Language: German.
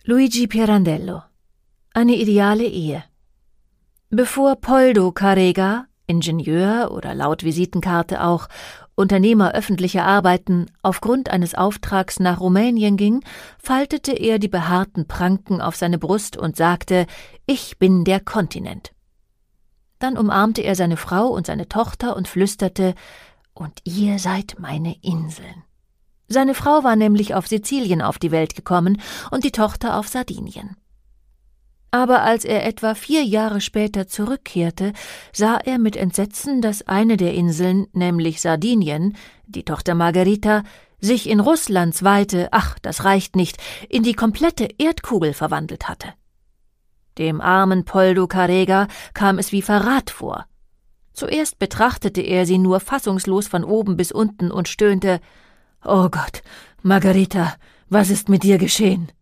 Luigi Pirandello. Eine ideale Ehe. Bevor Poldo Carrega, Ingenieur oder laut Visitenkarte auch Unternehmer öffentlicher Arbeiten, aufgrund eines Auftrags nach Rumänien ging, faltete er die behaarten Pranken auf seine Brust und sagte: »Ich bin der Kontinent.« Dann umarmte er seine Frau und seine Tochter und flüsterte: »Und ihr seid meine Inseln.« Seine Frau war nämlich auf Sizilien auf die Welt gekommen und die Tochter auf Sardinien. Aber als er etwa 4 Jahre später zurückkehrte, sah er mit Entsetzen, dass eine der Inseln, nämlich Sardinien, die Tochter Margherita, sich in Russlands Weite, ach, das reicht nicht, in die komplette Erdkugel verwandelt hatte. Dem armen Poldo Carrega kam es wie Verrat vor. Zuerst betrachtete er sie nur fassungslos von oben bis unten und stöhnte: »Oh Gott, Margherita, was ist mit dir geschehen?«